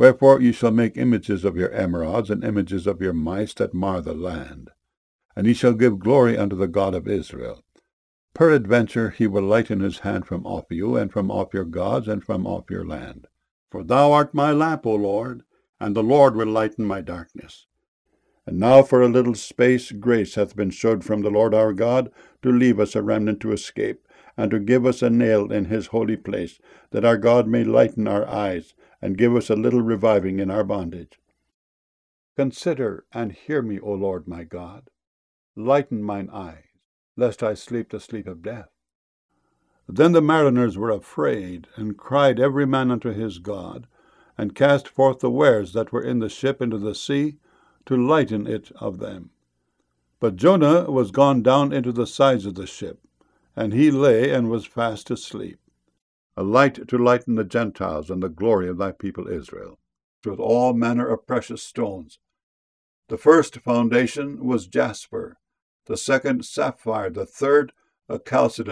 Wherefore ye shall make images of your emerods, and images of your mice that mar the land. And ye shall give glory unto the God of Israel. Peradventure he will lighten his hand from off you, and from off your gods, and from off your land. For thou art my lamp, O Lord, and the Lord will lighten my darkness. And now for a little space grace hath been showed from the Lord our God, to leave us a remnant to escape, and to give us a nail in his holy place, that our God may lighten our eyes, and give us a little reviving in our bondage. Consider and hear me, O Lord my God. Lighten mine eyes, lest I sleep the sleep of death. Then the mariners were afraid, and cried every man unto his God, and cast forth the wares that were in the ship into the sea, to lighten it of them. But Jonah was gone down into the sides of the ship, and he lay and was fast asleep. A light to lighten the Gentiles, and the glory of thy people Israel, with all manner of precious stones. The first foundation was jasper, the second sapphire, the third a chalcedony,